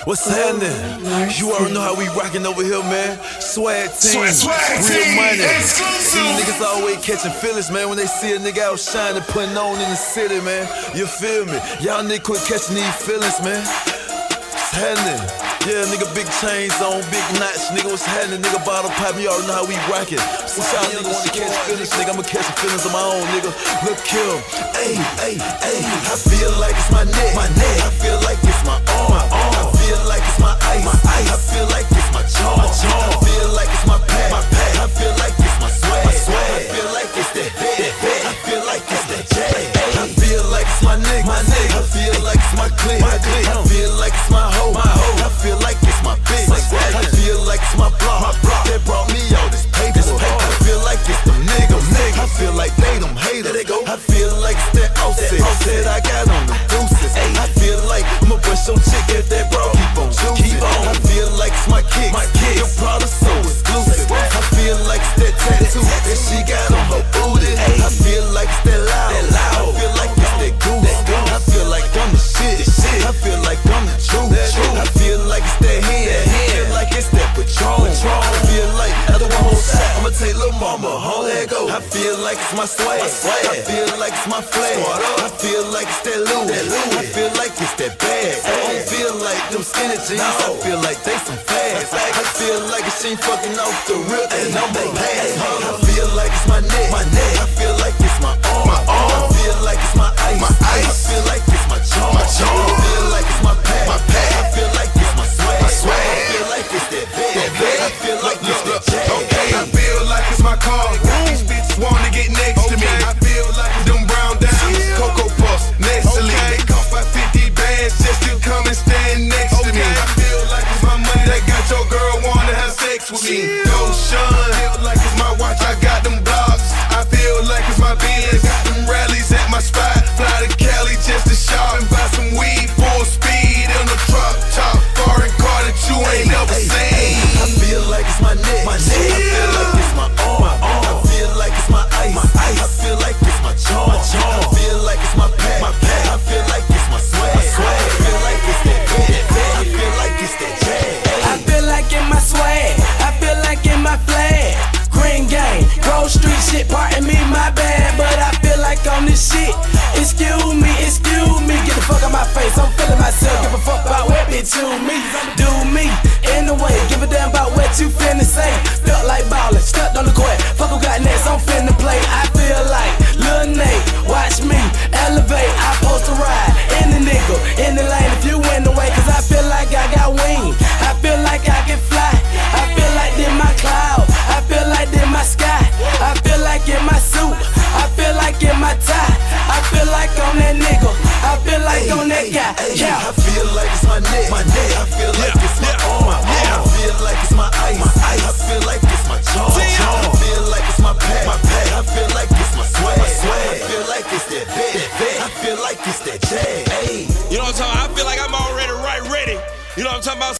What's happening? You already know how we rockin' over here, man. Swag team, real money. See, niggas always catching feelings, man, when they see a nigga out shining, putting on in the city, man. You feel me? Y'all niggas quit catching these feelings, man. What's happening? Yeah, nigga, big chains on, big knots, nigga, what's happening? Nigga, bottle pop, you already know how we rockin'. Since y'all niggas wanna catch feelings, nigga, I'ma catch the feelings of my own, nigga. Look here, ayy, ayy, ayy. I feel like it's my neck, I feel like it's my arm, I feel like it's my ice, I feel like it's my charm, I feel like it's my pack, I feel like it's my swag, I feel like it's that bed, I feel like it's that jag, I feel like it's my nigga, I feel like it's my clique, I feel like it's my hoe, I feel like it's my bitch, I feel like it's my block that brought me all this paper, I feel like it's them niggas, I feel like they them haters, I feel like it's that offset I got on the deuces, I feel like I'ma brush your chick if that bro keep on, I feel like it's my kicks, your product so exclusive, I feel like it's that tattoo that she got on her booty, I feel like it's that loud, I feel like it's that goose, I feel like I'm the shit, I feel like I'm the truth, I feel like it's that head, I feel like it's that Patron, I feel like after one whole shot I'ma take lil' mama home, I feel like it's my swag, I feel like it's my flag, I feel like it's that Louis, I feel like it's that bag, I don't feel like them skinny jeans, I feel like they some fags, I feel like if she ain't fucking off the rip and I'm a pass, I feel like it's my neck, I feel like it's my arm, I feel like it's my ice, I feel like it's my charm, I feel like it's my pack, I feel like it's my swag, I feel like it's that bed, I feel like it's that jag, I feel like it's my car, these bitches wanna get next to me, I feel like them brown diamonds, Cocoa Puffs, Nestle, they cost about 50 bands just to come and stand next to me, I feel like it's my money that got your girl wanna have sex with me, Goshen, I feel like it's my watch, I got them blocks, I feel like it's my Benz, got them rallies at my spot, fly to Cali just to shop and buy some weed, full speed in a truck top, foreign car that you ain't never seen. I feel like it's my neck, I feel like it's my arm, I feel like it's my ice, I feel like it's my charm, I feel like it's my pack, I feel like it's my swag, I feel like it's that bed, I feel like it's that jag, I feel like in my swag, I feel like in my flag. Green gang, Grove Street shit, pardon me, my bad, but I feel like on this shit. Excuse me, get the fuck out my face. I'm feeling myself, give a fuck about what bitch you me. Do me, in the way, give a damn about what you finna say. Felt like ballin', stuck on the court, fuck who got next, I'm finna play. I feel like Lil Nate, watch me elevate. I post a ride, in the nigga, in the lane. If you in the way, cause I feel like I got wings, I feel like I can fly, I feel like in my cloud, I feel like in my sky, I feel like in my suit, I feel like in my tie, I feel like on that nigga, I feel like on that guy. Yeah. I feel like it's my neck, I feel like it's my arm, I feel like it's my ice, I feel